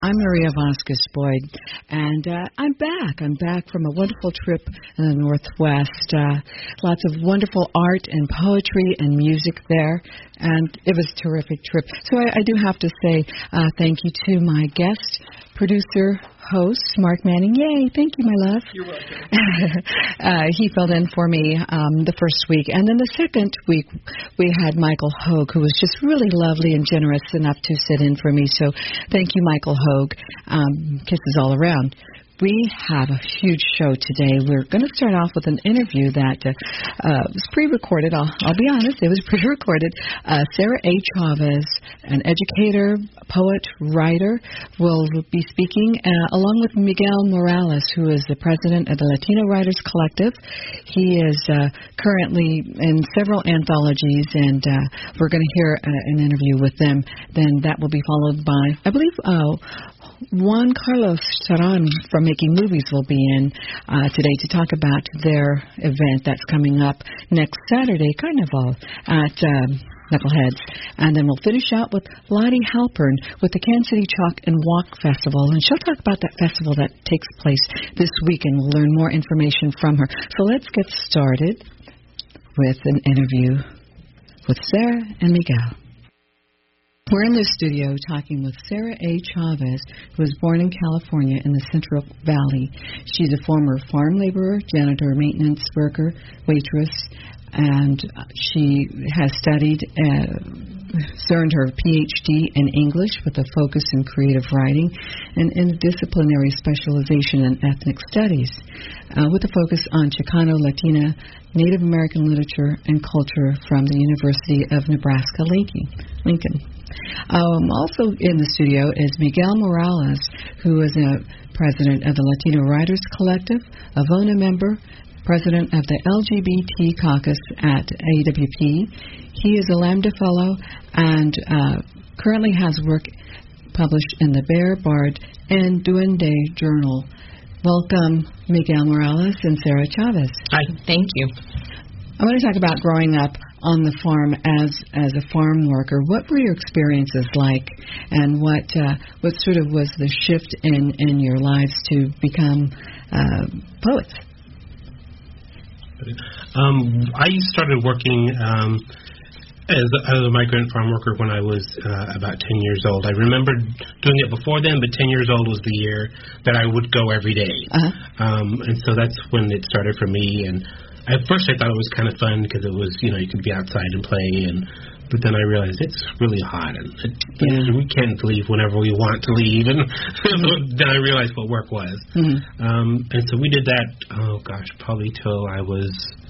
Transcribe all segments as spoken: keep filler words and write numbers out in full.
I'm Maria Vasquez Boyd, and uh, I'm back. I'm back from a wonderful trip in the Northwest. Uh, lots of wonderful art and poetry and music there, and it was a terrific trip. So I, I do have to say uh, thank you to my guest, producer, host, Mark Manning. Yay, thank you, my love. You're welcome. uh, he filled in for me um, the first week. And then the second week, we had Michael Hogue, who was just really lovely and generous enough to sit in for me. So thank you, Michael Hogue. Um, kisses all around. We have a huge show today. We're going to start off with an interview that uh, uh, was pre-recorded. I'll, I'll be honest, it was pre-recorded. Uh, Sarah A. Chavez, an educator, poet, writer, will be speaking, uh, along with Miguel Morales, who is the president of the Latino Writers Collective. He is uh, currently in several anthologies, and uh, we're going to hear uh, an interview with them. Then that will be followed by, I believe, uh, Juan Carlos Saran from Making Movies will be in uh, today to talk about their event that's coming up next Saturday, Carnival, at um, Knuckleheads. And then we'll finish out with Lottie Halpern with the Kansas City Chalk and Walk Festival. And she'll talk about that festival that takes place this week, and we'll learn more information from her. So let's get started with an interview with Sarah and Miguel. We're in the studio talking with Sarah A. Chavez, who was born in California in the Central Valley. She's a former farm laborer, janitor, maintenance worker, waitress, and she has studied, uh, earned her P H D in English with a focus in creative writing and interdisciplinary specialization in ethnic studies, uh, with a focus on Chicano, Latina, Native American literature and culture from the University of Nebraska, Lincoln. Um, also in the studio is Miguel Morales, who is a president of the Latino Writers Collective, a VONA member, president of the L G B T caucus at A W P. He is a Lambda Fellow and uh, currently has work published in the Bear, Bard, and Duende Journal. Welcome, Miguel Morales and Sarah Chavez. Hi. Thank you. I want to talk about growing up on the farm as as a farm worker. What were your experiences like, and what uh, what sort of was the shift in, in your lives to become uh, poets? Um, I started working um, as, a, as a migrant farm worker when I was uh, about ten years old. I remember doing it before then, but ten years old was the year that I would go every day. Uh-huh. Um, and so that's when it started for me. And at first I thought it was kind of fun because it was, you know, you could be outside and play, and but then I realized it's really hot, and it, yeah. we can't leave whenever we want to leave, and then I realized what work was. Mm-hmm. Um, and so we did that, oh gosh, probably till I was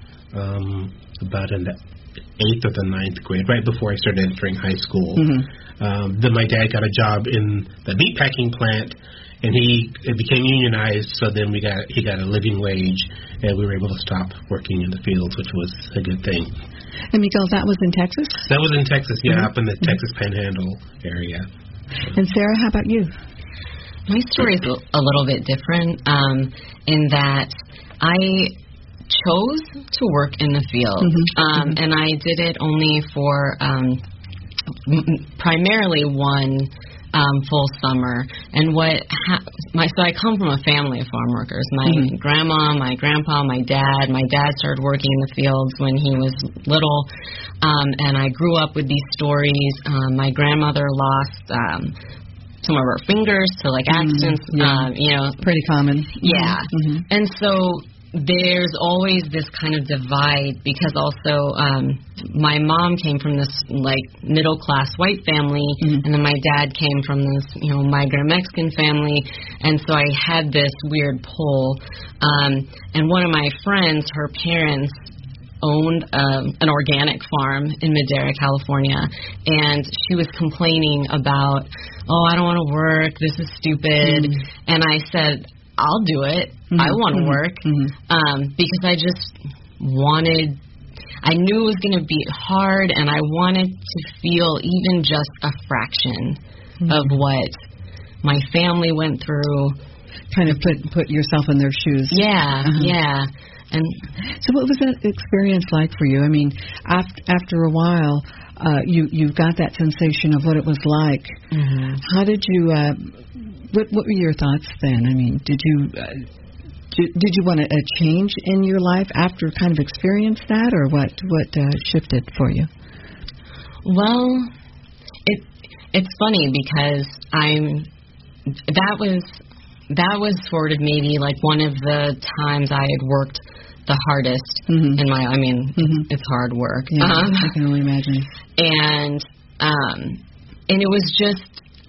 um, about in the eighth or the ninth grade, right before I started entering high school. Mm-hmm. Um, then my dad got a job in the meatpacking plant, and he it became unionized, so then we got he got a living wage, and we were able to stop working in the fields, which was a good thing. And Miguel, that was in Texas? That was in Texas, yeah, mm-hmm. up in the mm-hmm. Texas Panhandle area. And Sarah, how about you? My story is a little bit different um, in that I chose to work in the field, mm-hmm. Um, mm-hmm. and I did it only for um, m- primarily one Um, full summer. And what ha- my so I come from a family of farm workers. My mm-hmm. grandma, my grandpa, my dad. My dad started working in the fields when he was little, um, and I grew up with these stories. Um, my grandmother lost um, some of her fingers to like accidents. Mm-hmm. Yeah. Um, you know, pretty common. Yeah, mm-hmm. And so there's always this kind of divide because also um, my mom came from this like middle class white family, mm-hmm. and then my dad came from this you know migrant Mexican family, and so I had this weird pull. Um, and one of my friends, her parents owned um, an organic farm in Madera, California, and she was complaining about, oh, I don't want to work. This is stupid. Mm-hmm. And I said, I'll do it. Mm-hmm. I want to work mm-hmm. um, because I just wanted, I knew it was going to be hard, and I wanted to feel even just a fraction mm-hmm. of what my family went through. Kind of put put yourself in their shoes. Yeah, uh-huh. yeah. And so what was that experience like for you? I mean, after, after a while, uh, you, you got that sensation of what it was like. Mm-hmm. How did you... Uh, what, what were your thoughts then? I mean, did you uh, did, did you want a, a change in your life after kind of experienced that, or what what uh, shifted for you? Well, it it's funny because I'm that was that was sort of maybe like one of the times I had worked the hardest mm-hmm. in my. I mean, mm-hmm. it's hard work. Yeah, um, I can only imagine. And um, and it was just.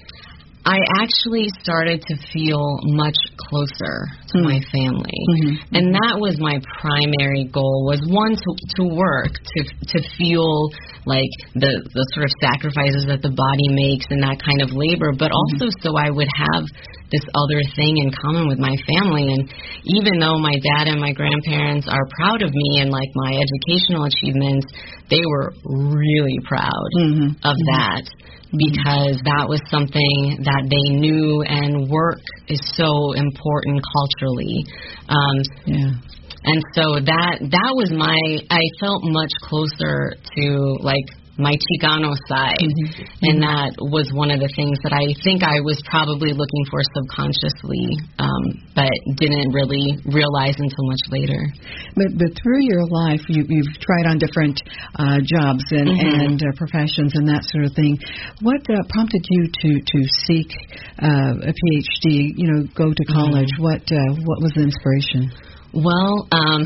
I actually started to feel much closer to mm. my family, mm-hmm. and that was my primary goal. Was one to to work to to feel like the the sort of sacrifices that the body makes and that kind of labor, but also mm-hmm. so I would have this other thing in common with my family. And even though my dad and my grandparents are proud of me and like my educational achievements, they were really proud mm-hmm. of mm-hmm. that. Because that was something that they knew, and work is so important culturally. Um, yeah. And so that that was my, I felt much closer to like my Chicano side, mm-hmm. and that was one of the things that I think I was probably looking for subconsciously, um, but didn't really realize until much later. But, but through your life, you, you've tried on different uh, jobs and, mm-hmm. and uh, professions and that sort of thing. What uh, prompted you to to seek uh, a P H D? You know, go to college. Mm-hmm. What uh, what was the inspiration? Well, um,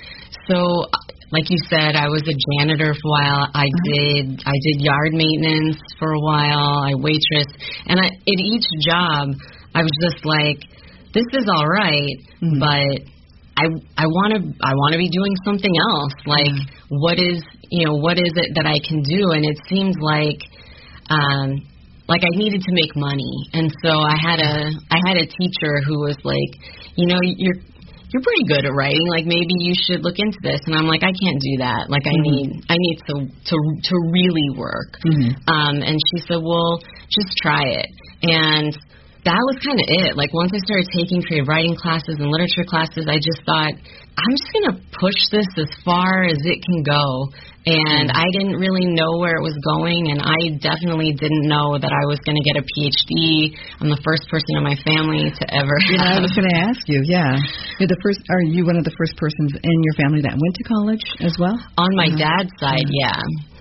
so. Like you said, I was a janitor for a while. I did I did yard maintenance for a while. I waitressed, and I, at each job, I was just like, "This is all right, mm-hmm. but I I want to I want to be doing something else. Like, mm-hmm. what is you know what is it that I can do?" And it seemed like, um, like I needed to make money, and so I had a I had a teacher who was like, "You know, you're." You're pretty good at writing. Like maybe you should look into this. And I'm like, I can't do that. Like I mm-hmm. need, I need to to to really work. Mm-hmm. Um, and she said, well, just try it. And that was kind of it. Like once I started taking creative writing classes and literature classes, I just thought I'm just gonna push this as far as it can go. And I didn't really know where it was going, and I definitely didn't know that I was going to get a P H D. I'm the first person in my family to ever have. Yeah, I was going to ask you, yeah. You're the first, are you one of the first persons in your family that went to college as well? On my uh-huh. dad's side, yeah.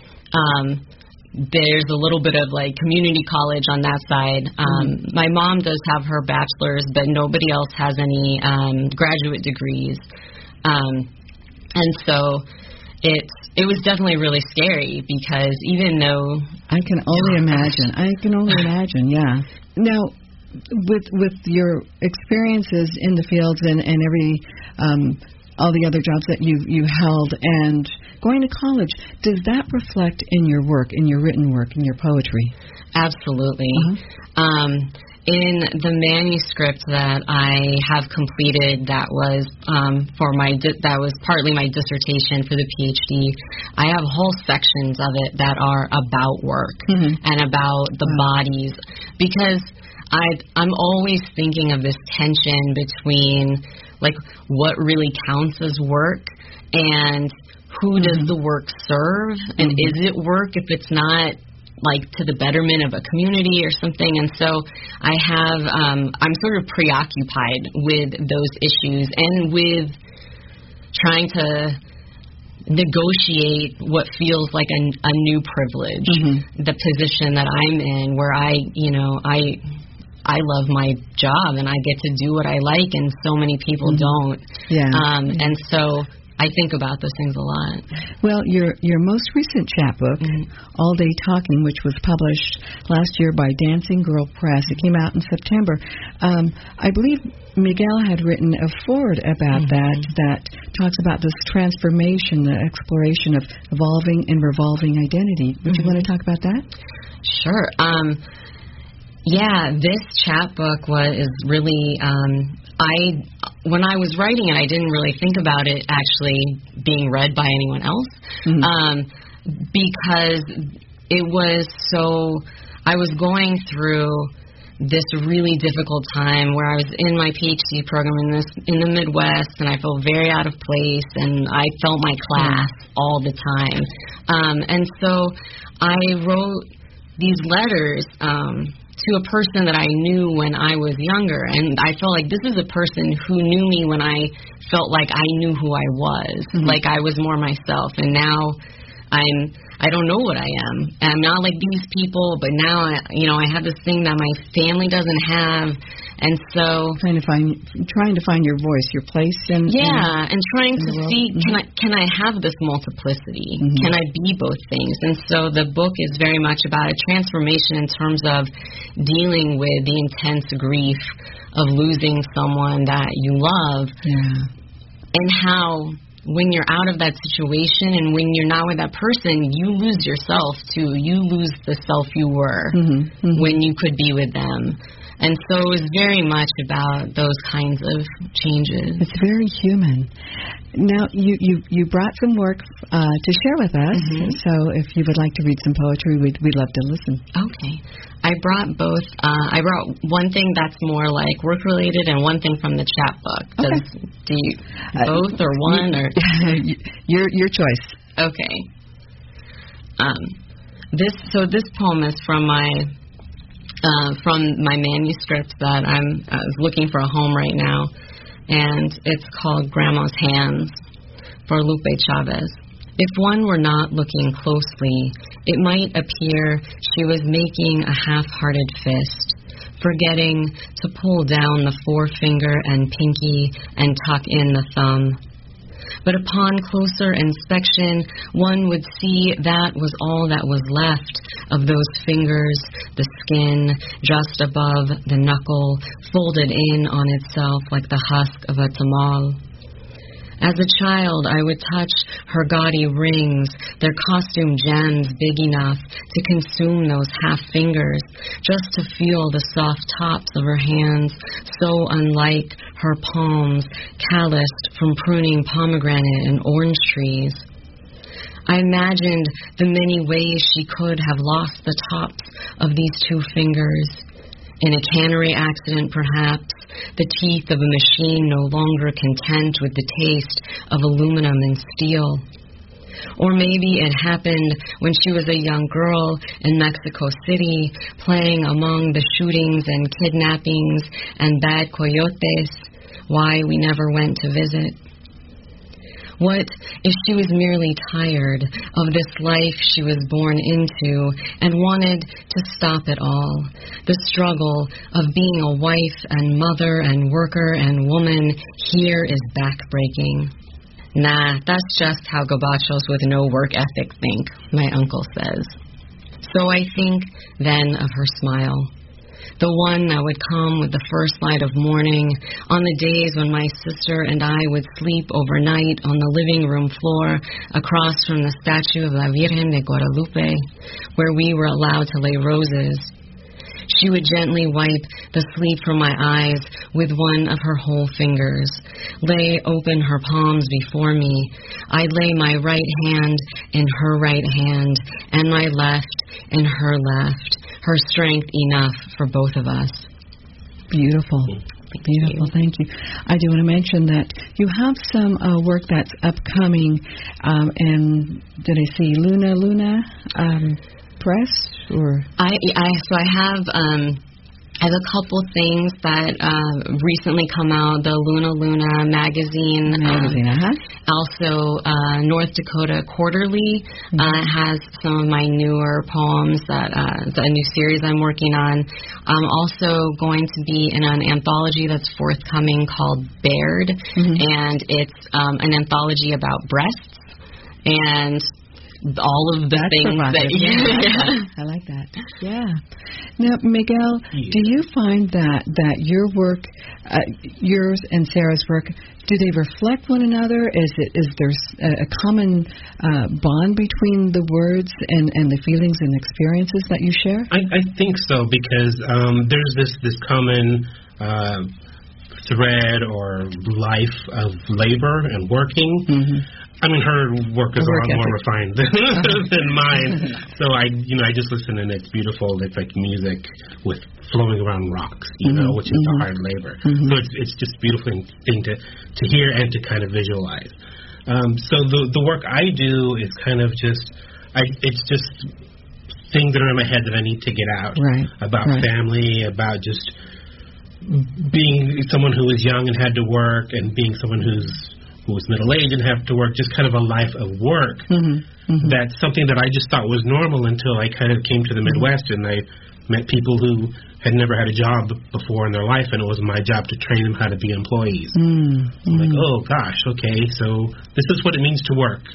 Um, there's a little bit of, like, community college on that side. Um, mm-hmm. My mom does have her bachelor's, but nobody else has any um, graduate degrees. Um, and so it's It was definitely really scary because even though I can only imagine, I can only imagine, yeah. Now, with with your experiences in the fields and and every um, all the other jobs that you you held and going to college, does that reflect in your work, in your written work, in your poetry? Absolutely. Uh-huh. Um, In the manuscript that I have completed, that was um, for my di- that was partly my dissertation for the P H D. I have whole sections of it that are about work mm-hmm. and about the wow. bodies, because I I'm always thinking of this tension between like what really counts as work and who mm-hmm. does the work serve, and mm-hmm. is it work if it's not like to the betterment of a community or something. And so I have, um, I'm sort of preoccupied with those issues and with trying to negotiate what feels like a, a new privilege, mm-hmm. the position that I'm in where I, you know, I, I love my job and I get to do what I like, and so many people mm-hmm. don't. Yeah. Um, and so I think about those things a lot. Well, your your most recent chapbook, mm-hmm. All Day Talking, which was published last year by Dancing Girl Press, it came out in September. Um, I believe Miguel had written a foreword about mm-hmm. that that talks about this transformation, the exploration of evolving and revolving identity. Would mm-hmm. you want to talk about that? Sure. Um, yeah, this chapbook was really. Um, I when I was writing it, I didn't really think about it actually being read by anyone else, mm-hmm. um, because it was so. I was going through this really difficult time where I was in my P H D program in this in the Midwest, and I felt very out of place, and I felt my class mm-hmm. all the time, um, and so I wrote these letters. Um, to a person that I knew when I was younger. And I felt like this is a person who knew me when I felt like I knew who I was, mm-hmm. like I was more myself. And now I'm, I don't know what I am. I'm not like these people, but now, I, you know, I have this thing that my family doesn't have. And so trying to find trying to find your voice, your place in yeah, in, and trying to world. see Mm-hmm. can I can I have this multiplicity? Mm-hmm. Can I be both things? And so the book is very much about a transformation in terms of dealing with the intense grief of losing someone that you love, yeah. and how when you're out of that situation and when you're not with that person, you lose yourself too. You lose the self you were mm-hmm. Mm-hmm. when you could be with them. And so it was very much about those kinds of changes. It's very human. Now, you, you, you brought some work uh, to share with us, mm-hmm. so if you would like to read some poetry, we'd, we'd love to listen. Okay. I brought both. Uh, I brought one thing that's more like work-related and one thing from the chat book. Does, okay. Do you, both or one? or your, your choice. Okay. Um, this So this poem is from my... Uh, from my manuscript that I'm uh, looking for a home right now, and it's called Grandma's Hands for Lupe Chavez. If one were not looking closely, it might appear she was making a half-hearted fist, forgetting to pull down the forefinger and pinky and tuck in the thumb. But upon closer inspection, one would see that was all that was left of those fingers, the skin just above the knuckle, folded in on itself like the husk of a tamal. As a child, I would touch her gaudy rings, their costume gems big enough to consume those half fingers, just to feel the soft tops of her hands, so unlike her palms, calloused from pruning pomegranate and orange trees. I imagined the many ways she could have lost the tops of these two fingers. In a cannery accident, perhaps, the teeth of a machine no longer content with the taste of aluminum and steel. Or maybe it happened when she was a young girl in Mexico City, playing among the shootings and kidnappings and bad coyotes, why we never went to visit. What if she was merely tired of this life she was born into and wanted to stop it all? The struggle of being a wife and mother and worker and woman here is backbreaking. Nah, that's just how gabachos with no work ethic think, my uncle says. So I think then of her smile. The one that would come with the first light of morning on the days when my sister and I would sleep overnight on the living room floor across from the statue of La Virgen de Guadalupe, where we were allowed to lay roses. She would gently wipe the sleep from my eyes with one of her whole fingers, lay open her palms before me. I'd lay my right hand in her right hand and my left in her left, her strength enough for both of us. Beautiful. Beautiful. Thank you. I do want to mention that you have some uh, work that's upcoming, um, and did I see Luna Luna um, Press? Or I, I so I have um, I have a couple things that uh, recently come out. The Luna Luna magazine, magazine, um, uh-huh. Also uh, North Dakota Quarterly mm-hmm. uh, has some of my newer poems that uh, it's a new series I'm working on. I'm also going to be in an anthology that's forthcoming called Bared, mm-hmm. and it's um, an anthology about breasts and all of the That's things that you... Yeah, I like that. I like that. Yeah. Now, Miguel, yeah. do you find that, that your work, uh, yours and Sarah's work, do they reflect one another? Is it is there a, a common uh, bond between the words and, and the feelings and experiences that you share? I, I think so, because um, there's this, this common uh, thread or life of labor and working. Mm-hmm. I mean, her work is work a lot ethic. more refined than, than mine. So I, you know, I just listen and it's beautiful. It's like music with flowing around rocks, you mm-hmm. know, which is mm-hmm. the hard labor. Mm-hmm. So it's it's just a beautiful thing to to hear and to kind of visualize. Um, so the the work I do is kind of just, I it's just things that are in my head that I need to get out. Right. About right. family, about just being someone who was young and had to work, and being someone who's who was middle-aged and have to work, just kind of a life of work. Mm-hmm. Mm-hmm. That's something that I just thought was normal until I kind of came to the Midwest and I met people who had never had a job before in their life, and it was my job to train them how to be employees. Mm-hmm. I'm like, oh, gosh, okay, so this is what it means to work.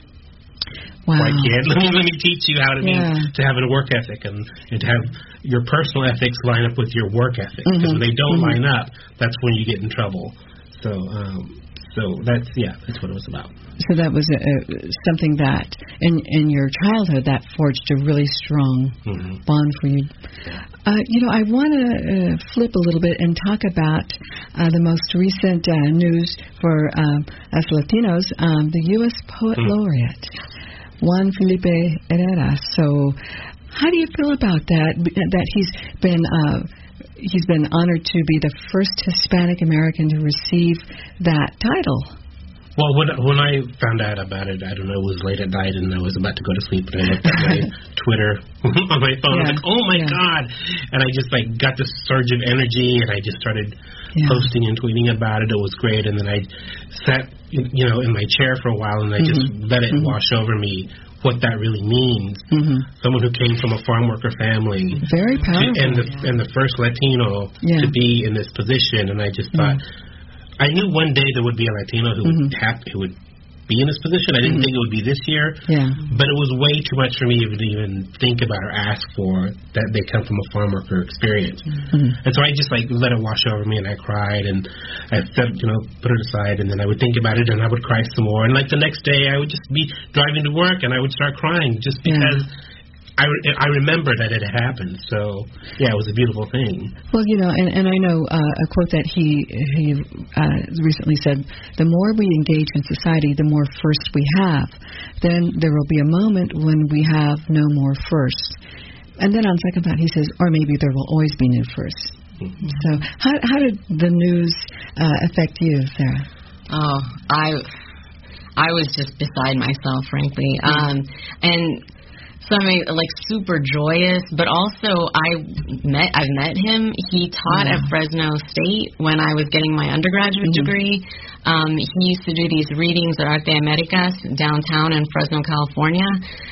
Wow. Why can't let me let me teach you how to yeah. mean to have a work ethic and, and to have your personal ethics line up with your work ethic. Because mm-hmm. when they don't mm-hmm. line up, that's when you get in trouble. So, um, so that's yeah, that's what it was about. So that was a, a, something that in in your childhood that forged a really strong mm-hmm. bond for you. Uh, you know, I want to uh, flip a little bit and talk about uh, the most recent uh, news for um, us Latinos, um, the U S Poet mm-hmm. Laureate. Juan Felipe Herrera. So, how do you feel about that? That he's been uh, he's been honored to be the first Hispanic American to receive that title. Well, when when I found out about it, I don't know, it was late at night, and I was about to go to sleep, and I looked at my Twitter on my phone. Yeah. I was like, oh my yeah. God! And I just like got this surge of energy, and I just started yeah. posting and tweeting about it. It was great, and then I sat, you know, in my chair for a while, and I just mm-hmm. let it mm-hmm. wash over me what that really means. Mm-hmm. Someone who came from a farm worker family, very powerful, to, and the yeah. and the first Latino yeah. to be in this position, and I just thought. Mm-hmm. I knew one day there would be a Latino who mm-hmm. would have, who would be in this position. I didn't mm-hmm. think it would be this year, yeah. but it was way too much for me to even think about or ask for that they come from a farm worker experience. Mm-hmm. And so I just like let it wash over me, and I cried, and I said, you know, put it aside, and then I would think about it, and I would cry some more. And like the next day, I would just be driving to work, and I would start crying just because. Yeah. I, I remember that it had happened, so yeah, it was a beautiful thing. Well, you know, and, and I know uh, a quote that he he uh, recently said: "The more we engage in society, the more firsts we have. Then there will be a moment when we have no more firsts." And then on second thought, he says, "Or maybe there will always be new firsts." Mm-hmm. So, how how did the news uh, affect you, Sarah? Oh, I I was just beside myself, frankly, um, and. So I'm like super joyous, but also I met I've met him. He taught yeah. at Fresno State when I was getting my undergraduate mm-hmm. degree. Um, he used to do these readings at Arte Americas downtown in Fresno, California,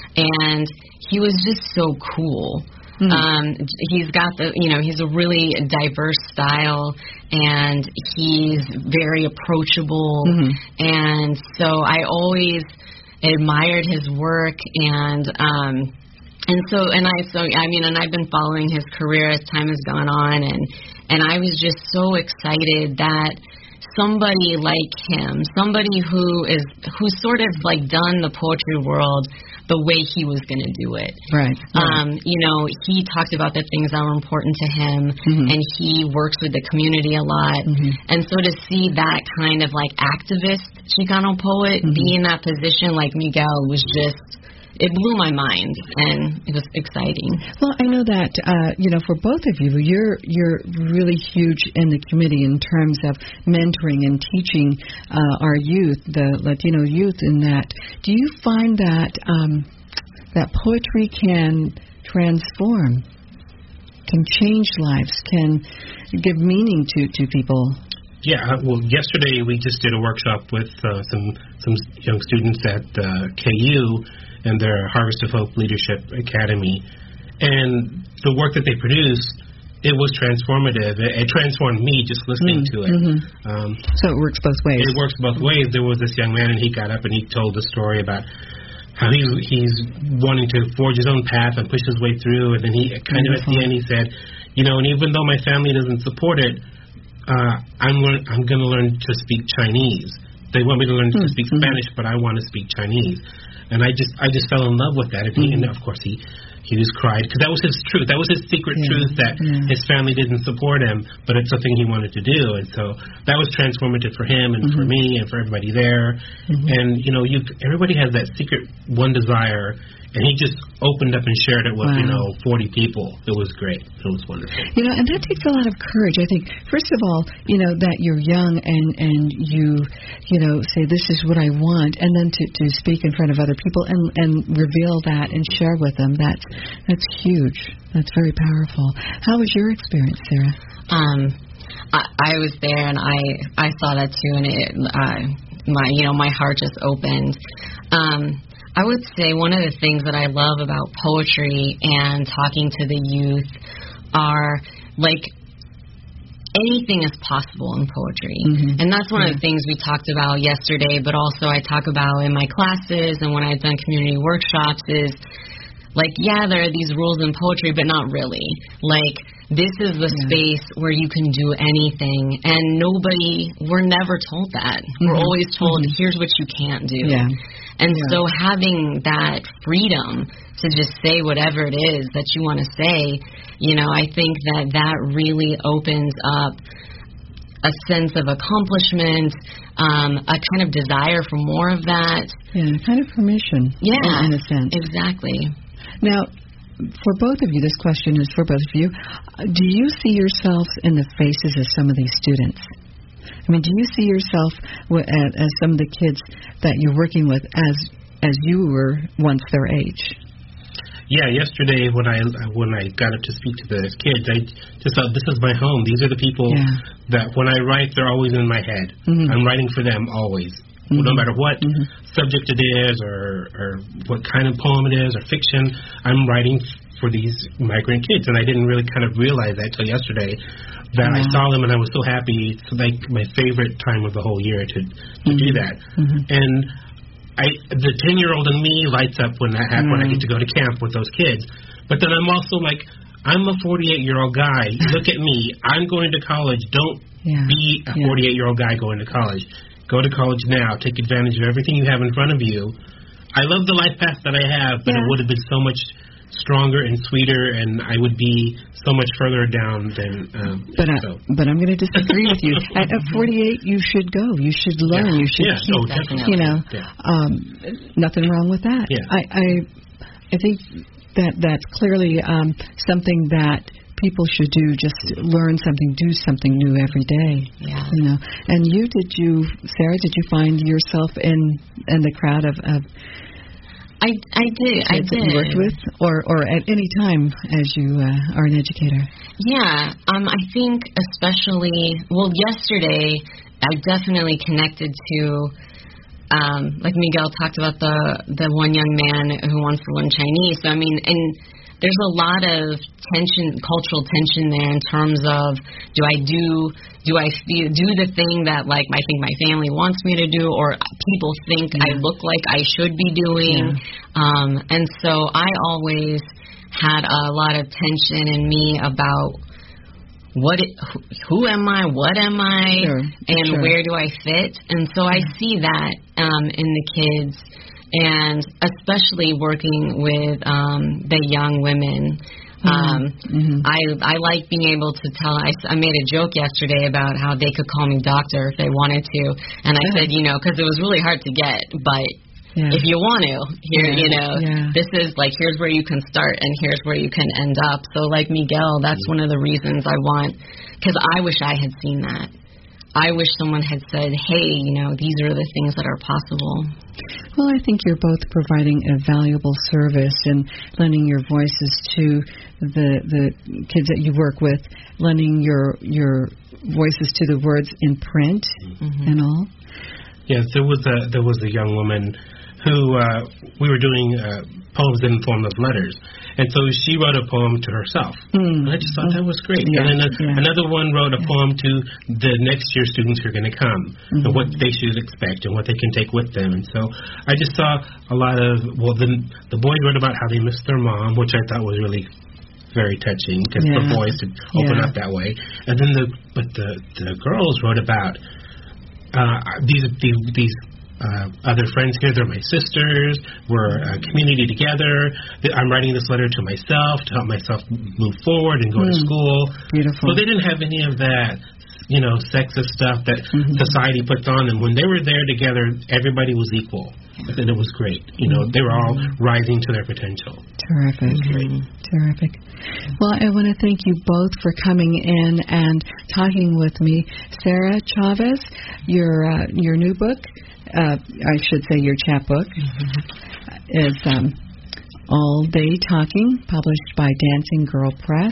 and he was just so cool. Mm-hmm. Um, he's got the, you know, he's a really diverse style, and he's very approachable, mm-hmm. and so I always admired his work, and um and so and I so I mean and I've been following his career as time has gone on, and and I was just so excited that somebody like him, somebody who is who's sort of like done the poetry world the way he was going to do it. Right. Um, you know, he talked about the things that were important to him, mm-hmm. and he works with the community a lot. Mm-hmm. And so to see that kind of like activist Chicano poet mm-hmm. be in that position like Miguel was just, it blew my mind, and it was exciting. Well, I know that, uh, you know, for both of you, you're you're really huge in the community in terms of mentoring and teaching uh, our youth, the Latino youth, in that. Do you find that um, that poetry can transform, can change lives, can give meaning to, to people? Yeah, well, yesterday we just did a workshop with uh, some, some young students at uh, K U, and their Harvest of Hope Leadership Academy. And the work that they produced, it was transformative. It, it transformed me just listening mm, to it. Mm-hmm. Um, so it works both ways. It works both ways. There was this young man, and he got up and he told the story about how he's, he's wanting to forge his own path and push his way through. And then he kind Beautiful. of at the end he said, you know, and even though my family doesn't support it, uh, I'm, learn, I'm going to learn to speak Chinese. They want me to learn mm-hmm. to speak Spanish, but I want to speak Chinese. And I just, I just fell in love with that. And, he, mm-hmm. and of course, he, he was cried because that was his truth. That was his secret yeah. truth that yeah. his family didn't support him, but it's something he wanted to do. And so that was transformative for him and mm-hmm. for me and for everybody there. Mm-hmm. And you know, you everybody has that secret one desire. And he just opened up and shared it with, wow. you know, forty people. It was great. It was wonderful. You know, and that takes a lot of courage. I think, first of all, you know, that you're young and, and you, you know, say, this is what I want, and then to, to speak in front of other people and, and reveal that and share with them, that's That's huge. That's very powerful. How was your experience, Sarah? Um, I, I was there, and I I saw that too, and it uh, my you know my heart just opened. Um, I would say one of the things that I love about poetry and talking to the youth are like anything is possible in poetry. Mm-hmm. And that's one yeah. of the things we talked about yesterday, but also I talk about in my classes and when I've done community workshops is, like, yeah, there are these rules in poetry, but not really. Like, this is the yeah. space where you can do anything, and nobody, we're never told that. Mm-hmm. We're always told, mm-hmm. here's what you can't do. Yeah. And yeah. so having that freedom to just say whatever it is that you want to say, you know, I think that that really opens up a sense of accomplishment, um, a kind of desire for more of that. Yeah, kind of permission. Yeah, in a sense. Exactly. Now, for both of you, this question is for both of you. Do you see yourselves in the faces of some of these students? I mean, do you see yourself as some of the kids that you're working with as as you were once their age? Yeah, yesterday when I when I got up to speak to the kids, I just thought, this is my home. These are the people yeah. that when I write, they're always in my head. Mm-hmm. I'm writing for them always. Mm-hmm. No matter what mm-hmm. subject it is or, or what kind of poem it is or fiction, I'm writing for these migrant kids. And I didn't really kind of realize that till yesterday that yeah. I saw them and I was so happy. It's like my favorite time of the whole year to, to mm-hmm. do that. Mm-hmm. And I, the ten-year-old in me lights up when that happens, mm. when I get to go to camp with those kids. But then I'm also like, I'm a forty-eight-year-old guy. Look at me. I'm going to college. Don't yeah. be a forty-eight-year-old guy going to college. Go to college now. Take advantage of everything you have in front of you. I love the life path that I have, but yeah. it would have been so much stronger and sweeter, and I would be so much further down than. Um, but I, so. but I'm going to disagree with you. At, at forty-eight, you should go. You should learn. Yeah. You should yeah, keep. no, definitely. You know, yeah. um, nothing wrong with that. Yeah. I, I, I think that that's clearly um, something that people should do. Just learn something, do something new every day. Yeah. You know. And you, did you, Sarah? Did you find yourself in in the crowd of? of I, I did. I did. That you worked with, or or at any time as you uh, are an educator. Yeah. Um. I think especially well yesterday, I definitely connected to, um, like Miguel talked about the the one young man who wants to learn Chinese. So I mean, and there's a lot of tension, cultural tension there in terms of do I do. Do I feel, do the thing that, like, I think my family wants me to do, or people think yeah. I look like I should be doing? Yeah. Um, and so I always had a lot of tension in me about what, it, who, who am I, what am I, sure. and sure. where do I fit? And so I see that um, in the kids, and especially working with um, the young women. Um, mm-hmm. I I like being able to tell. I, I made a joke yesterday about how they could call me doctor if they wanted to, and I yeah. said, you know, because it was really hard to get, but yeah. if you want to, here, yeah. you know, yeah. this is like here's where you can start, and here's where you can end up. So, like Miguel, that's mm-hmm. one of the reasons I want, because I wish I had seen that. I wish someone had said, hey, you know, these are the things that are possible. Well, I think you're both providing a valuable service and lending your voices to the the kids that you work with, lending your your voices to the words in print mm-hmm. and all. Yes, there was a there was a young woman who uh, we were doing uh, poems in the form of letters. And so she wrote a poem to herself. Mm. And I just thought that was great. Yeah, and then a, yeah. another one wrote a yeah. poem to the next year students who are going to come mm-hmm. and what they should expect and what they can take with them. And so I just saw a lot of, well, the, the boys wrote about how they missed their mom, which I thought was really very touching because yeah. for boys to open yeah. up that way. And then the, but the, the girls wrote about uh, these, these, these Uh, other friends here, they're my sisters, we're a community together, I'm writing this letter to myself to help myself move forward and go mm. to school. Beautiful. So they didn't have any of that, you know, sexist stuff that mm-hmm. society puts on them. When they were there together, everybody was equal, and it was great. You know, they were all rising to their potential. Terrific. Mm-hmm. Terrific. Well, I want to thank you both for coming in and talking with me. Sarah Chavez, your uh, your new book, Uh, I should say your chapbook, mm-hmm. is um, All Day Talking, published by Dancing Girl Press.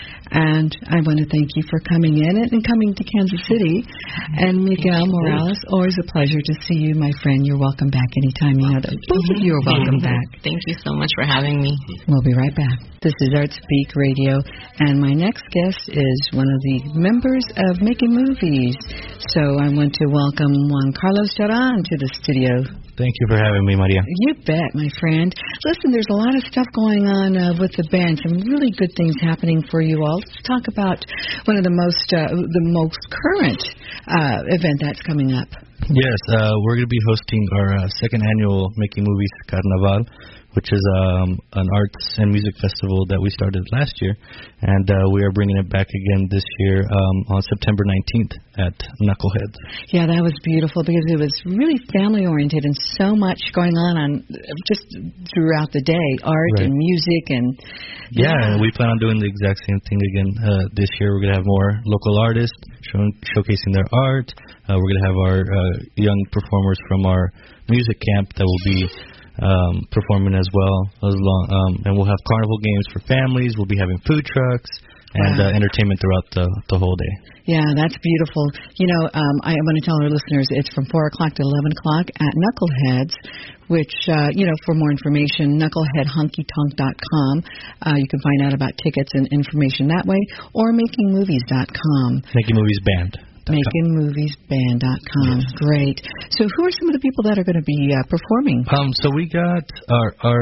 And I want to thank you for coming in and coming to Kansas City. And Miguel Morales, always a pleasure to see you, my friend. You're welcome back anytime you know that. Both of you are welcome back. Thank you so much for having me. We'll be right back. This is Art Speak Radio, and my next guest is one of the members of Making Movies. So I want to welcome Juan Carlos Duran to the studio. Thank you for having me, Maria. You bet, my friend. Listen, there's a lot of stuff going on uh, with the band. Some really good things happening for you all. Let's talk about one of the most uh, the most current uh, event that's coming up. Yes, uh, we're going to be hosting our uh, second annual Making Movies Carnaval, which is um, an arts and music festival that we started last year, and uh, we are bringing it back again this year um, on September nineteenth at Knuckleheads. Yeah, that was beautiful because it was really family-oriented and so much going on on just throughout the day, art right. and music. and Yeah, yeah. And we plan on doing the exact same thing again uh, this year. We're going to have more local artists showing, showcasing their art. Uh, we're going to have our uh, young performers from our music camp that will be Um, performing as well, as long, um, and we'll have carnival games for families. We'll be having food trucks and wow. uh, entertainment throughout the the whole day. Yeah, that's beautiful. You know, um, I want to tell our listeners it's from four o'clock to eleven o'clock at Knuckleheads, which, uh, you know, for more information, knucklehead honky tonk dot com. Uh, you can find out about tickets and information that way, or making movies dot com. Making Movies Band. making movies band dot com. Yes. Great. So who are some of the people that are going to be uh, performing? Um, so we got our our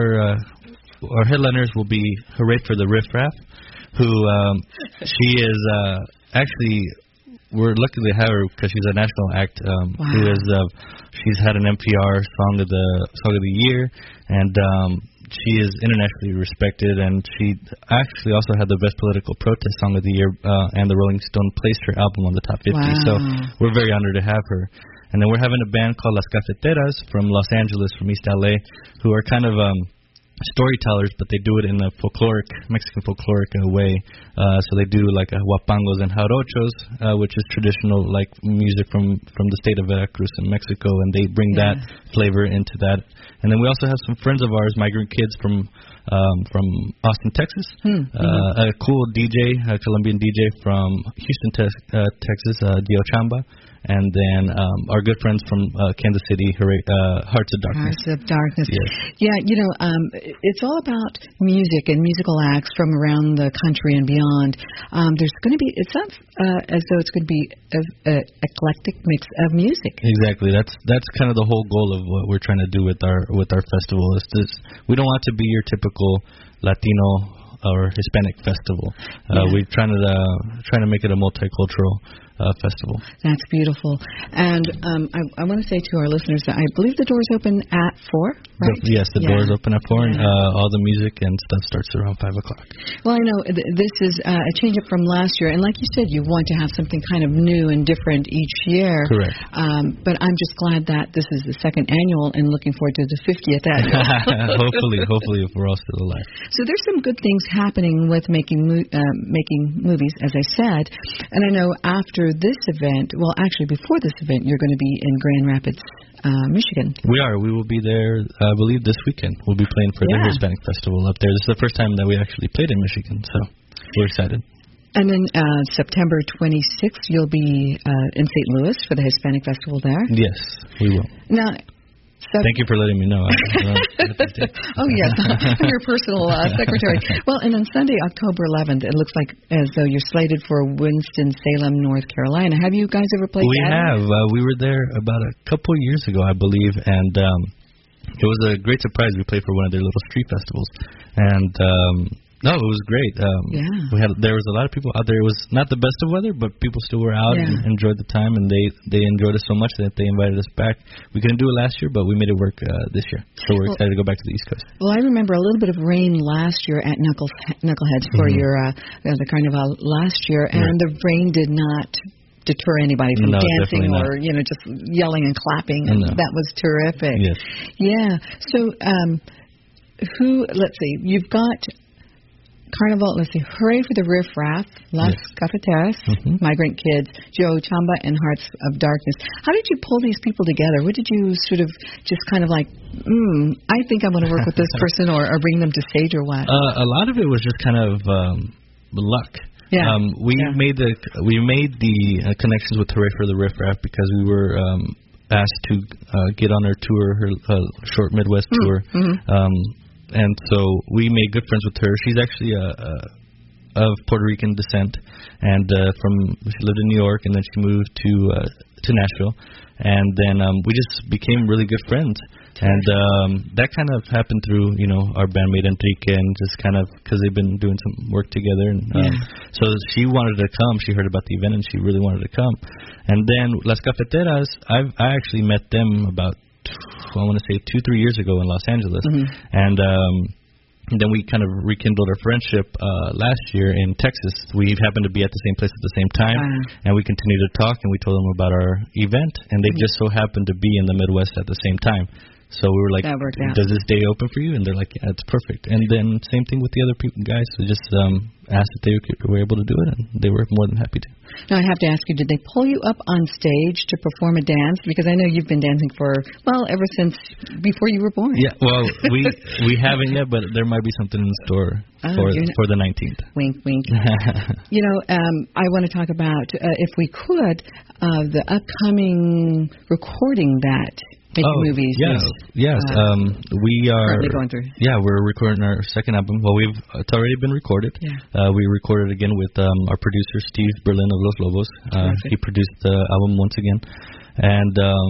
uh, our headliners will be Hooray for the Riff Raff, who um, she is uh, actually, we're lucky to have her because she's a national act. Um, wow. Who is uh, she's had an N P R Song of the Song of the Year, and um, she is internationally respected, and she actually also had the Best Political Protest Song of the Year, uh, and the Rolling Stone placed her album on the top fifty. Wow. So we're very honored to have her. And then we're having a band called Las Cafeteras from Los Angeles, from East L A, who are kind of um, storytellers, but they do it in a folkloric, Mexican folkloric uh, way. Uh, so they do like uh, huapangos and jarochos, uh, which is traditional like music from, from the state of Veracruz in Mexico, and they bring yeah. that flavor into that. And then we also have some friends of ours, migrant kids from um, from Austin, Texas. Hmm. Uh, a cool D J, a Colombian D J from Houston, te- uh, Texas, uh, Dio Chamba. And then um, our good friends from uh, Kansas City, uh, Hearts of Darkness. Hearts of Darkness. Yes. Yeah, you know, um, it's all about music and musical acts from around the country and beyond. Um, there's going to be, it's not uh, as though it's going to be an eclectic mix of music. Exactly. That's that's kind of the whole goal of what we're trying to do with our with our festival. Is this, we don't want to be your typical Latino or Hispanic festival. Uh, yeah. We're trying to uh, trying to make it a multicultural Uh, festival. That's beautiful. And um, I, I want to say to our listeners that I believe the doors open at four, right? The, yes, the yeah. doors open at four, yeah. and uh, all the music and stuff starts around five o'clock. Well, I know th- this is uh, a change up from last year, and like you said, you want to have something kind of new and different each year. Correct. Um, but I'm just glad that this is the second annual and looking forward to the fiftieth annual. hopefully, hopefully, if we're all still alive. So there's some good things happening with making mo- uh, making movies, as I said, and I know after this event, well, actually before this event, you're going to be in Grand Rapids, uh, Michigan. We are. We will be there, I believe, this weekend. We'll be playing for yeah. the Hispanic Festival up there. This is the first time that we actually played in Michigan, so we're excited. And then uh, September twenty-sixth, you'll be uh, in Saint Louis for the Hispanic Festival there? Yes, we will. Now, So Thank you for letting me know. oh, yes. I'm your personal uh, secretary. Well, and on Sunday, October eleventh, it looks like as though you're slated for Winston-Salem, North Carolina. Have you guys ever played We that? have. Uh, we were there about a couple of years ago, I believe, and um, it was a great surprise. We played for one of their little street festivals. And um, no, it was great. Um, yeah. We had there was a lot of people out there. It was not the best of weather, but people still were out yeah. and enjoyed the time, and they they enjoyed it so much that they invited us back. We couldn't do it last year, but we made it work uh, this year. So we're well, excited to go back to the East Coast. Well, I remember a little bit of rain last year at Knuckles, Knuckleheads for mm-hmm. your uh, the Carnival last year, and right. the rain did not deter anybody from no, dancing or you know just yelling and clapping. And no. that was terrific. Yes. Yeah. So, um, who? Let's see. You've got Carnival, let's see, Hooray for the Riff Raff, Las yes. Cafeteras, mm-hmm. Migrant Kids, Joe Chamba, and Hearts of Darkness. How did you pull these people together? What did you sort of just kind of like, mm, I think I want to work with this person, or, or bring them to stage, or what? Uh, a lot of it was just kind of um, luck. Yeah. Um, we yeah. made the we made the uh, connections with Hooray for the Riff Raff because we were um, asked to uh, get on her tour, her uh, short Midwest mm-hmm. tour. Mm-hmm. Um, And so we made good friends with her. She's actually a, a, of Puerto Rican descent, and uh, from she lived in New York, and then she moved to uh, to Nashville, and then um, we just became really good friends. And um, that kind of happened through, you know, our bandmate Enrique, and just kind of because they've been doing some work together. And um, yeah. so she wanted to come. She heard about the event, and she really wanted to come. And then Las Cafeteras, I've, I actually met them about, I want to say two, three years ago in Los Angeles. Mm-hmm. And um, then we kind of rekindled our friendship uh, last year in Texas. We happened to be at the same place at the same time, wow. and we continued to talk, and we told them about our event, and they mm-hmm. just so happened to be in the Midwest at the same time. So we were like, does this day open for you? And they're like, yeah, it's perfect. And then same thing with the other people, guys. We just um, asked if they were able to do it, and they were more than happy to. Now, I have to ask you, did they pull you up on stage to perform a dance? Because I know you've been dancing for, well, ever since before you were born. Yeah, well, we we haven't yet, but there might be something in store oh, for for the nineteenth. Wink, wink. You know, um, I want to talk about, uh, if we could, uh, the upcoming recording that Making oh, movies. Yeah, is, yes. Uh, um, we are. Going through. Yeah, we're recording our second album. Well, we've it's already been recorded. Yeah. Uh, we recorded again with um, our producer Steve Berlin of Los Lobos. Uh, he produced the album once again, and um,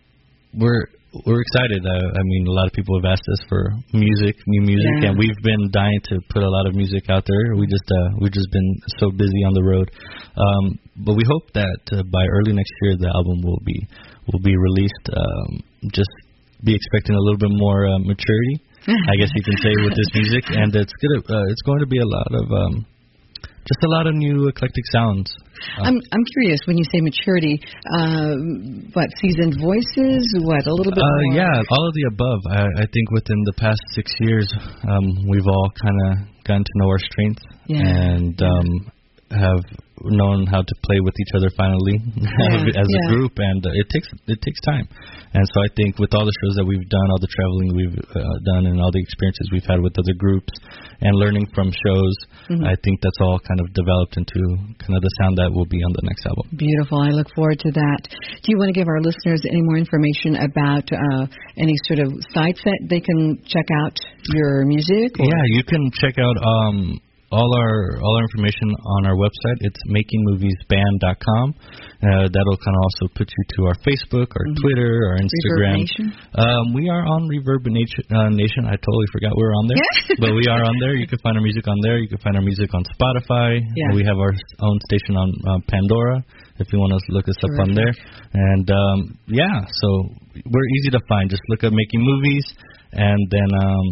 we're we're excited. Uh, I mean, a lot of people have asked us for music, new music, yeah. and we've been dying to put a lot of music out there. We just uh, we've just been so busy on the road, um, but we hope that uh, by early next year the album will be will be released. Um, just be expecting a little bit more uh, maturity, I guess you can say, with this music, and it's gonna uh, it's going to be a lot of um, just a lot of new eclectic sounds. Uh, I'm I'm curious when you say maturity. Uh, what seasoned voices? What a little bit? Uh, more? Yeah, all of the above. I, I think within the past six years, um, we've all kind of gotten to know our strengths yeah. and um, have known how to play with each other finally yeah. as yeah. a group, and uh, it takes it takes time. And so I think with all the shows that we've done, all the traveling we've uh, done, and all the experiences we've had with other groups, and learning from shows, mm-hmm. I think that's all kind of developed into kind of the sound that will be on the next album. Beautiful. I look forward to that. Do you want to give our listeners any more information about uh, any sort of sites that they can check out your music? Or? Yeah, you can check out um, all our all our information on our website. It's making movies band dot com. Uh, that'll kind of also put you to our Facebook, our mm-hmm. Twitter, our Instagram. Reverb Nation? Um, we are on Reverb Nation, uh, Nation. I totally forgot we were on there, but we are on there. You can find our music on there. You can find our music on Spotify. Yeah. We have our own station on uh, Pandora, if you want to look us Terrific. up on there. And um, yeah, so we're easy to find. Just look up Making Movies, and then um,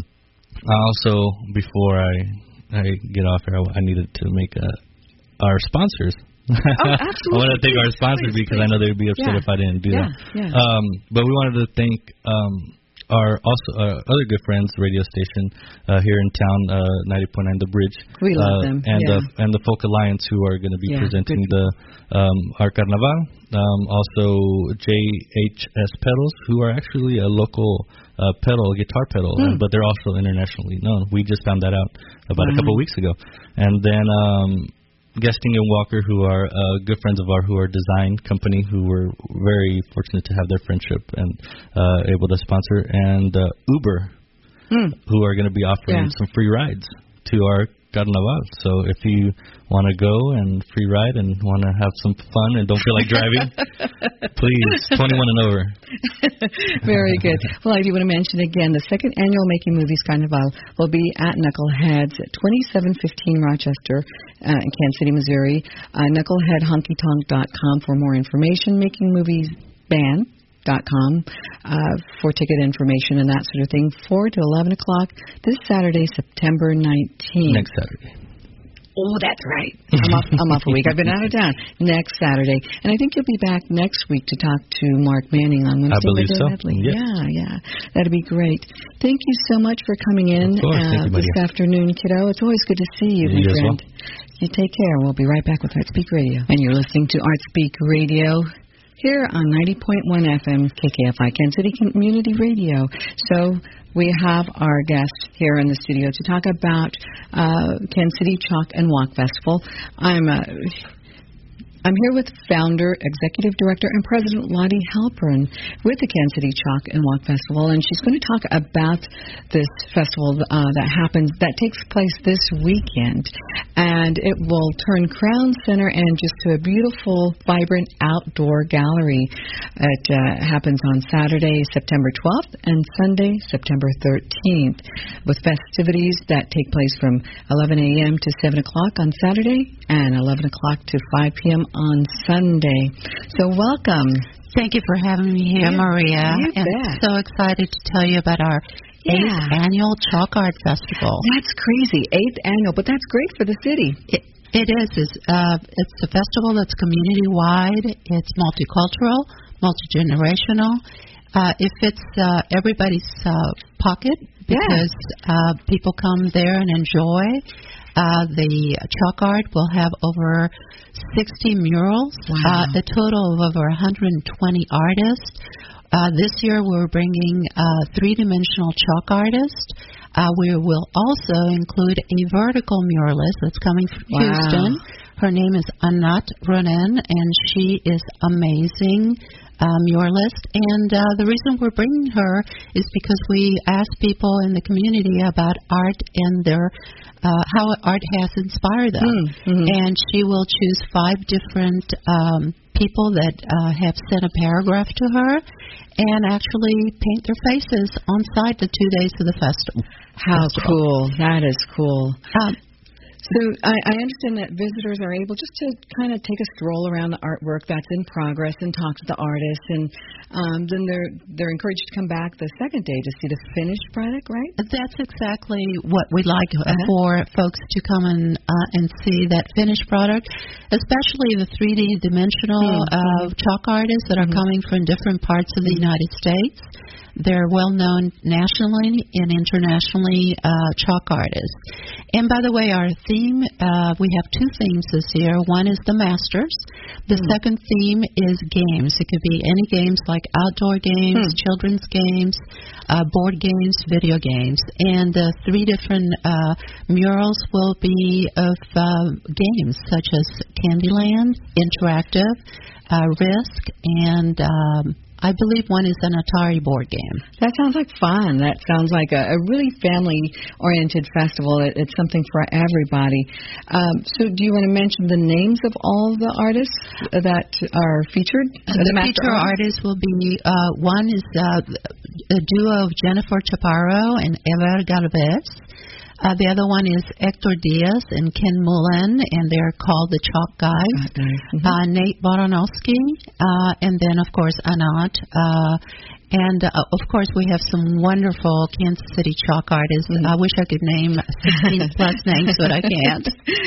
also before I. I get off here, I needed to make uh, our sponsors. Oh, absolutely. I want to thank please, our sponsors please, because please. I know they would be upset yeah. if I didn't do yeah, that. Yeah. Um, but we wanted to thank um, our also uh, other good friends, radio station uh, here in town, uh, ninety point nine The Bridge. We love uh, them. And, yeah. the, and the Folk Alliance, who are going to be yeah, presenting good. the um, our Carnaval. Um, also, J H S Pedals, who are actually a local uh, pedal, guitar pedal, mm. and, but they're also internationally known. We just found that out about wow. a couple of weeks ago. And then um, Guesting and Walker, who are uh, good friends of ours, who are a design company, who were very fortunate to have their friendship and uh, able to sponsor, and uh, Uber, mm. who are going to be offering yeah. some free rides to our Carnaval. So if you want to go and free ride and want to have some fun and don't feel like driving, please, twenty-one and over. Very good. Well, I do want to mention again, the second annual Making Movies Carnival will be at Knuckleheads at twenty-seven fifteen Rochester uh, in Kansas City, Missouri. Uh, knucklehead honky tonk dot com for more information. Making Movies Band. Dot com uh, for ticket information and that sort of thing. Four to eleven o'clock this Saturday, September nineteenth. Next Saturday. Oh, that's right. I'm off, I'm off a week. I've been out of town. Next Saturday. And I think you'll be back next week to talk to Mark Manning on Wednesday. I believe so. Yes. Yeah, yeah. That'd be great. Thank you so much for coming in of course. uh, Thank you, this Maria. afternoon, kiddo. It's always good to see you, You my as friend. well. You take care. We'll be right back with ArtSpeak Radio. And you're listening to ArtSpeak Radio here on ninety point one F M K K F I, Kansas City Community Radio. So we have our guest here in the studio to talk about uh, Kansas City Chalk and Walk Festival. I'm uh, I'm here with founder, executive director, and president Lottie Halpern with the Kansas City Chalk and Walk Festival, and she's going to talk about this festival uh, that happens, that takes place this weekend, and it will turn Crown Center and just to a beautiful, vibrant outdoor gallery. It uh, happens on Saturday, September twelfth, and Sunday, September thirteenth, with festivities that take place from eleven a.m. to seven o'clock on Saturday and eleven o'clock to five p.m. on Sunday. So welcome. Thank you for having me here, Yeah, Maria. you I'm bet. so excited to tell you about our Yeah. eighth annual Chalk Art Festival. That's crazy. Eighth annual, but that's great for the city. It, it is. It's, uh, it's a festival that's community-wide. It's multicultural, multi-generational. Uh, it fits uh, everybody's uh, pocket because uh, people come there and enjoy. Uh, the chalk art will have over sixty murals, Wow. uh, a total of over one hundred twenty artists. Uh, this year we're bringing uh, three-dimensional chalk artists. Uh, we will also include a vertical muralist that's coming from Wow. Houston. Her name is Anat Ronen, and she is amazing. Um, muralist, and uh, the reason we're bringing her is because we ask people in the community about art and their uh, how art has inspired them. Mm-hmm. And she will choose five different um, people that uh, have sent a paragraph to her and actually paint their faces on site the two days of the festival. How festival. cool. That is cool. Um, So I, I understand that visitors are able just to kind of take a stroll around the artwork that's in progress and talk to the artists, and um, then they're they're encouraged to come back the second day to see the finished product, right? That's exactly what we'd like uh, Uh-huh. for folks to come and uh, and see that finished product, especially the three D dimensional Mm-hmm. uh, chalk artists that are Mhm. coming from different parts of the United States. They're well known nationally and internationally, uh, chalk artists. And by the way, our theme, uh, we have two themes this year. One is the Masters. The Mm. second theme is games. It could be any games like outdoor games, Hmm. children's games, uh, board games, video games. And uh, three different uh, murals will be of uh, games such as Candyland, Interactive, uh, Risk, and um, I believe one is an Atari board game. That sounds like fun. That sounds like a, a really family-oriented festival. It, it's something for everybody. Um, so do you want to mention the names of all the artists that are featured? The master feature artists will be, uh, one is uh, a duo of Jennifer Chaparro and Eva Galvez. Uh, the other one is Hector Diaz and Ken Mullen, and they're called the Chalk Guys. Mhm. Uh, Nate Baranowski, uh, and then, of course, Anat. Uh, and, uh, of course, we have some wonderful Kansas City chalk artists. Mm-hmm. I wish I could name sixteen plus names, but I can't.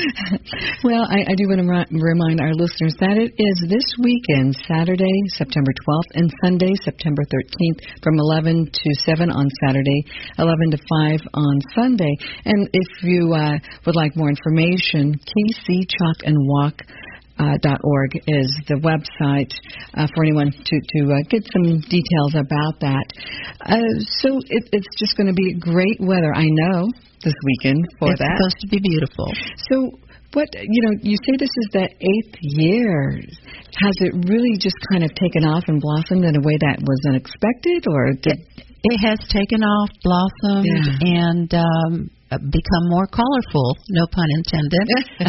Well, I, I do want to ri- remind our listeners that it is this weekend, Saturday, September twelfth, and Sunday, September thirteenth, from eleven to seven on Saturday, eleven to five on Sunday. And if you uh, would like more information, K C Chalk and Walk Uh, dot org is the website uh, for anyone to, to uh, get some details about that. Uh, so it, it's just going to be great weather, I know, this weekend for It's that. supposed to be beautiful. So what, you know, you say this is the eighth year. Has it really just kind of taken off and blossomed in a way that was unexpected, or did... It has taken off, blossomed, Yeah. and um, become more colorful, no pun intended.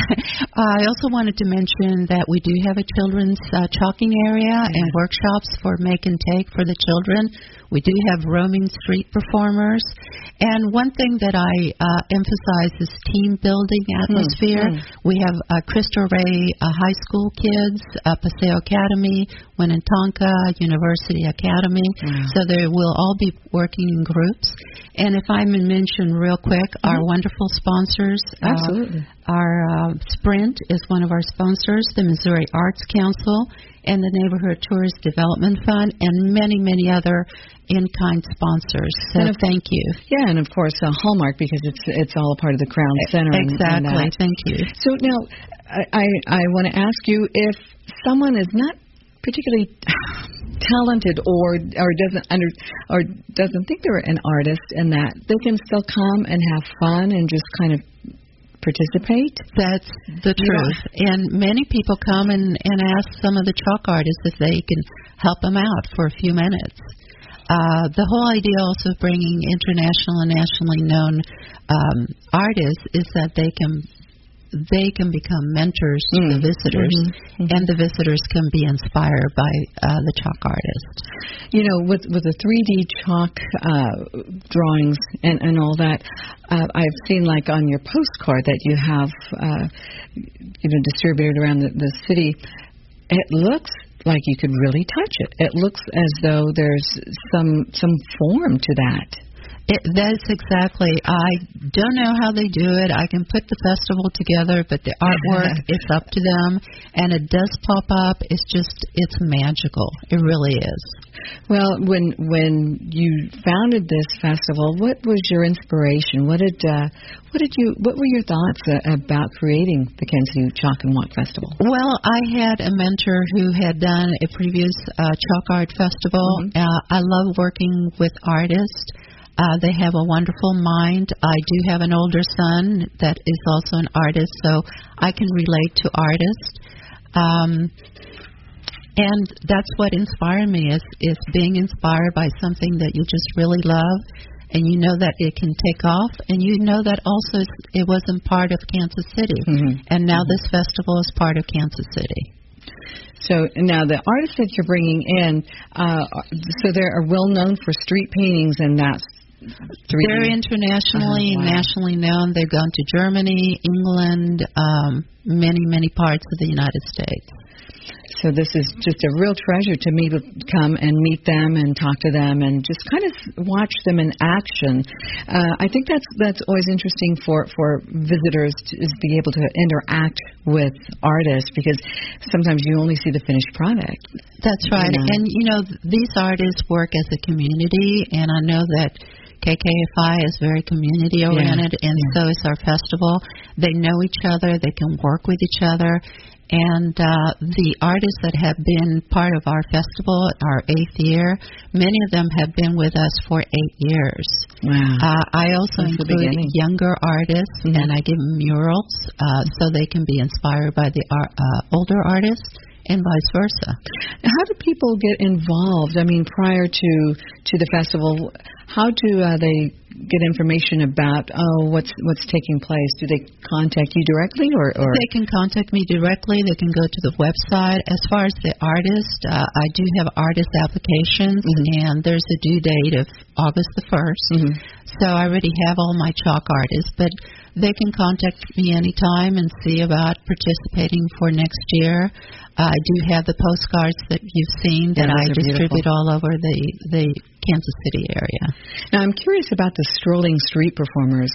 I also wanted to mention that we do have a children's uh, chalking area and workshops for make and take for the children. We do have roaming street performers. And one thing that I uh, emphasize is team building atmosphere. Mm, mm. We have uh, Cristo Rey uh, High School kids, uh, Paseo Academy, Winnetonka University Academy. Wow. So they will all be working in groups. And if I may mention real quick, our our wonderful sponsors. Absolutely. Uh, our uh, Sprint is one of our sponsors, the Missouri Arts Council, and the Neighborhood Tourist Development Fund, and many, many other in-kind sponsors. So and of, thank you. Yeah, and of course uh, Hallmark, because it's it's all a part of the Crown Center. Exactly. And, and thank you. So now, I I, I want to ask you, if someone is not particularly talented or or doesn't under or doesn't think they're an artist, and that they can still come and have fun and just kind of participate. That's the truth. Yeah. And many people come and, and ask some of the chalk artists if they can help them out for a few minutes. Uh, the whole idea also of bringing international and nationally known um, artists is that they can they can become mentors to mm. the visitors, mm-hmm. Mm-hmm. and the visitors can be inspired by uh, the chalk artist. You know, with with the three D chalk uh, drawings and, and all that, uh, I've seen, like, on your postcard that you have, uh, you know, distributed around the, the city. It looks like you could really touch it. It looks as though there's some some form to that. It, that's exactly. I don't know how they do it. I can put the festival together, but the artwork, it's up to them. And it does pop up. It's just, it's magical. It really is. Well, when when you founded this festival, what was your inspiration? What did uh, what did you what were your thoughts uh, about creating the Kansas City Chalk and Walk Festival? Well, I had a mentor who had done a previous uh, chalk art festival. Mm-hmm. Uh, I love working with artists. Uh, they have a wonderful mind. I do have an older son that is also an artist, so I can relate to artists. Um, and that's what inspired me, is, is being inspired by something that you just really love, and you know that it can take off, and you know that also it wasn't part of Kansas City. Mm-hmm. And now mm-hmm. this festival is part of Kansas City. So now the artists that you're bringing in, uh, so they are well known for street paintings, and that's three D. They're internationally, uh-huh, wow. nationally known. They've gone to Germany, England, um, many, many parts of the United States. So this is just a real treasure to meet, come and meet them and talk to them and just kind of watch them in action. Uh, I think that's that's always interesting for, for visitors to, is be able to interact with artists, because sometimes you only see the finished product. That's right. You know? And, you know, these artists work as a community, and I know that K K F I is very community-oriented, yeah. and yeah. so is our festival. They know each other. They can work with each other. And uh, the artists that have been part of our festival, our eighth year, many of them have been with us for eight years. Wow. Uh, I also That's include younger artists, mm-hmm. and I give them murals uh, so they can be inspired by the uh, older artists, and vice versa. How do people get involved? I mean, prior to to the festival, how do uh, they get information about oh what's what's taking place? Do they contact you directly, or, or they can contact me directly? They can go to the website. As far as the artist, uh, I do have artist applications, mm-hmm. and there's a due date of August the first. Mm-hmm. So I already have all my chalk artists, but they can contact me anytime and see about participating for next year. Uh, I do have the postcards that you've seen that yeah, I distribute beautiful. all over the, the Kansas City area. Now, I'm curious about the strolling street performers.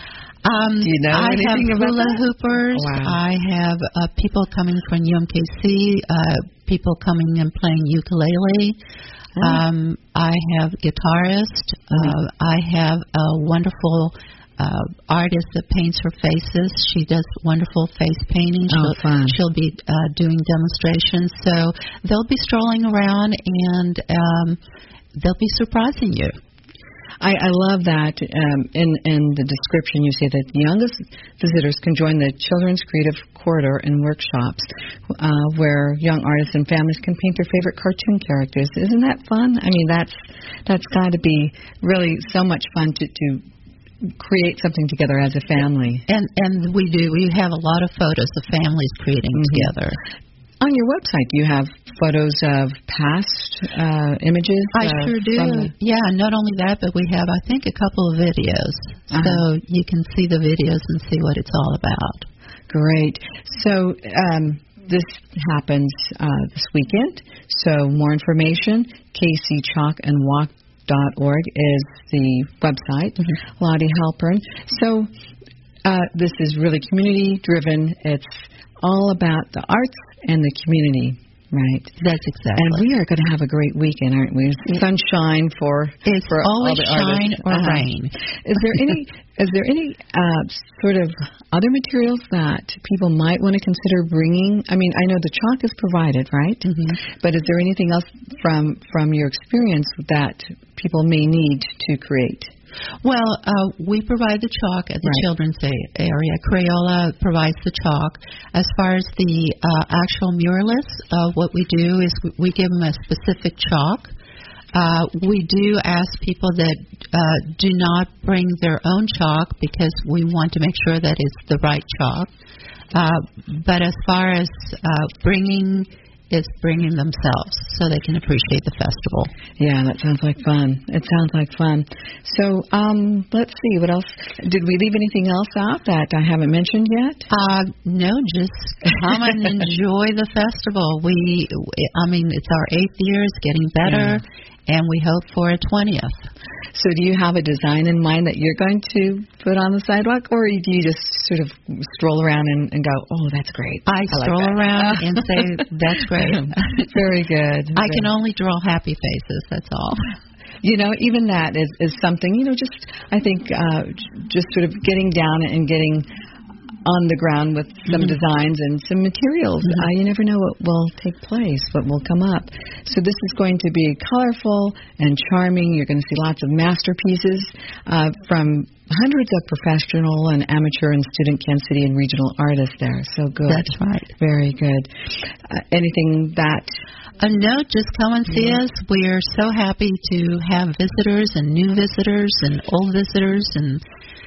Um, do you know I anything have about hula that? hoopers. Wow. I have uh, people coming from U M K C, uh, people coming and playing ukulele. Oh. Um, I have guitarists. Uh, I have a wonderful uh, artist that paints her faces. She does wonderful face painting. Oh, she'll, fun. she'll be uh, doing demonstrations. So they'll be strolling around, and um, they'll be surprising you. I, I love that. Um, in, in the description, you say that the youngest visitors can join the Children's Creative Corridor and workshops, uh, where young artists and families can paint their favorite cartoon characters. Isn't that fun? I mean, that's that's got to be really so much fun to, to create something together as a family. And and we do. We have a lot of photos of families creating mm-hmm. together. On your website, do you have photos of past uh, images? I uh, sure do. The... Yeah, not only that, but we have, I think, a couple of videos. Uh-huh. So you can see the videos and see what it's all about. Great. So um, this happens uh, this weekend. So more information, K C Chalk and Walk dot org is the website. Mm-hmm. Lottie Halpern. So uh, this is really community-driven. It's all about the arts and the community. Right. That's exactly. And we are going to have a great weekend, aren't we? Sunshine for it's for always all the shine artists. or uh-huh. rain. Is there any is there any uh, sort of other materials that people might want to consider bringing? I mean, I know the chalk is provided, right? Mm-hmm. But is there anything else from from your experience that people may need to create? Well, uh, we provide the chalk at the right. children's area. Crayola provides the chalk. As far as the uh, actual muralists, uh, what we do is we give them a specific chalk. Uh, we do ask people that uh, do not bring their own chalk because we want to make sure that it's the right chalk. Uh, but as far as uh, bringing It's bringing themselves so they can appreciate the festival. Yeah, that sounds like fun. It sounds like fun. So um, let's see, what else? Did we leave anything else out that I haven't mentioned yet? Uh, no, just come and enjoy the festival. We, I mean, it's our eighth year. It's getting better. Yeah. And we hope for a twentieth. So do you have a design in mind that you're going to put on the sidewalk, or do you just sort of stroll around and, and go, oh, that's great? I, I stroll like around and say, that's great. Very good. I can only draw happy faces, that's all. You know, even that is, is something, you know, just, I think, uh, just sort of getting down and getting on the ground with some mm-hmm. designs and some materials. Mm-hmm. Uh, you never know what will take place, what will come up. So this is going to be colorful and charming. You're going to see lots of masterpieces uh, from hundreds of professional and amateur and student Kansas City and regional artists there. So good. That's right. Very good. Uh, anything that... Uh, no, just come and see yeah. us. We are so happy to have visitors and new visitors and old visitors, and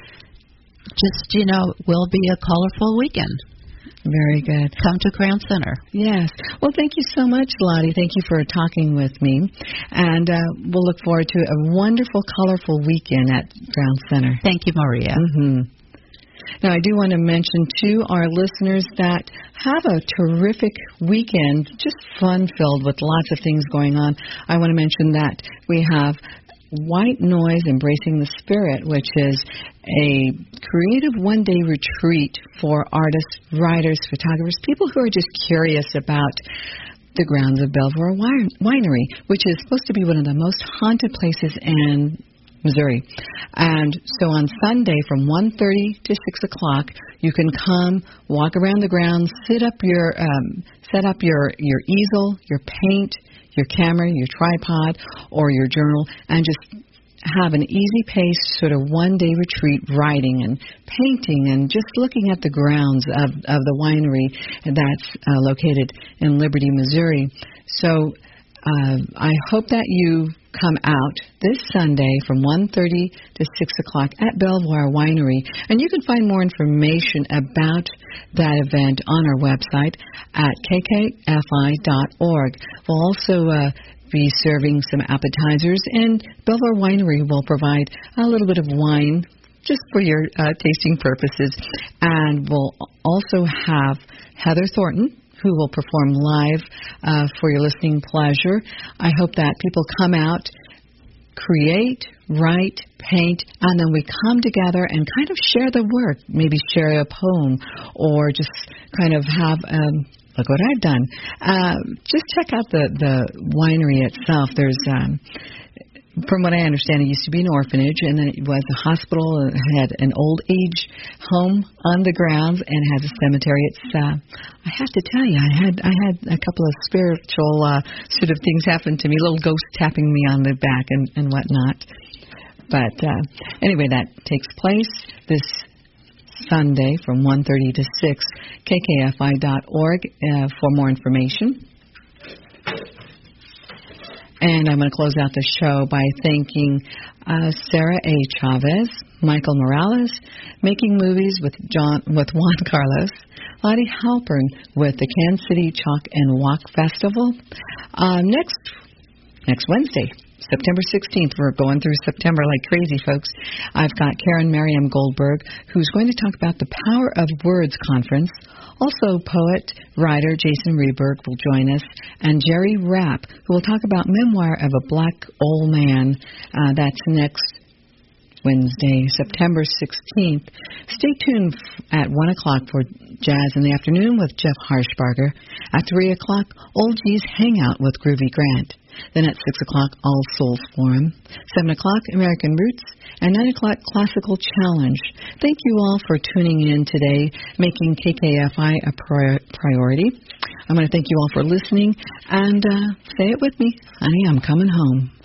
just, you know, will be a colorful weekend. Very good. Come to Crown Center. Yes. Well, thank you so much, Lottie. Thank you for talking with me. And uh, we'll look forward to a wonderful, colorful weekend at Crown Center. Thank you, Maria. Mm-hmm. Now, I do want to mention to our listeners that have a terrific weekend, just fun-filled with lots of things going on. I want to mention that we have White Noise Embracing the Spirit, which is a creative one-day retreat for artists, writers, photographers, people who are just curious about the grounds of Belvoir Winery, which is supposed to be one of the most haunted places in Missouri. And so on Sunday from one thirty to six o'clock, you can come, walk around the grounds, sit up your, um, set up your, your easel, your paint, your camera, your tripod, or your journal, and just have an easy pace sort of one-day retreat writing and painting and just looking at the grounds of, of the winery that's uh, located in Liberty, Missouri. So uh, I hope that you come out this Sunday from one thirty to six o'clock at Belvoir Winery. And you can find more information about that event on our website at k k f i dot org. We'll also uh, be serving some appetizers, and Belvoir Winery will provide a little bit of wine just for your uh, tasting purposes. And we'll also have Heather Thornton, who will perform live uh, for your listening pleasure. I hope that people come out, create, write, paint, and then we come together and kind of share the work, maybe share a poem, or just kind of have... Um, Look what I've done. Uh, just check out the, the winery itself. There's, um, from what I understand, it used to be an orphanage, and then it was a hospital. It had an old age home on the grounds, and has a cemetery. It's, uh, I have to tell you, I had I had a couple of spiritual uh, sort of things happen to me, little ghosts tapping me on the back and, and whatnot. But uh, anyway, that takes place this Sunday from one thirty to six, k k f i dot org uh, for more information. And I'm going to close out the show by thanking uh, Sarah A. Chavez, Michael Morales, Making Movies with John with Juan Carlos, Lottie Halpern with the Kansas City Chalk and Walk Festival. Uh, next next Wednesday, September sixteenth. We're going through September like crazy, folks. I've got Karen Merriam Goldberg, who's going to talk about the Power of Words conference. Also, poet, writer Jason Reberg will join us, and Jerry Rapp, who will talk about Memoir of a Black Old Man. Uh, that's next Wednesday, September sixteenth. Stay tuned at one o'clock for Jazz in the Afternoon with Jeff Harshbarger. At three o'clock, Old G's Hangout with Groovy Grant. Then at six o'clock, All Souls Forum. seven o'clock, American Roots. And nine o'clock, Classical Challenge. Thank you all for tuning in today, making K K F I a pri- priority. I'm going to thank you all for listening. And uh, say it with me, honey, I'm coming home.